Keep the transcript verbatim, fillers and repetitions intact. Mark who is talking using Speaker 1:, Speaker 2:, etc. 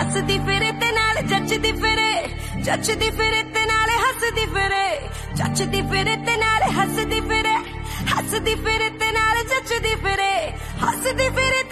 Speaker 1: ਹੱਸਦੀ ਫਿਰੇ ਤੇ ਨਾਲ ਜੱਚਦੀ ਫਿਰੇ, ਜੱਚਦੀ ਫਿਰੇ ਤੇ ਨਾਲ ਹੱਸਦੀ ਫਿਰੇ, ਜੱਚਦੀ ਫਿਰੇ ਤੇ ਨਾਲ ਹੱਸਦੀ ਫਿਰੇ, ਹੱਸਦੀ ਫਿਰੇ ਤੇ ਨਾਲ ਜੱਚਦੀ ਫਿਰੇ, ਹੱਸਦੀ ਫਿਰੇ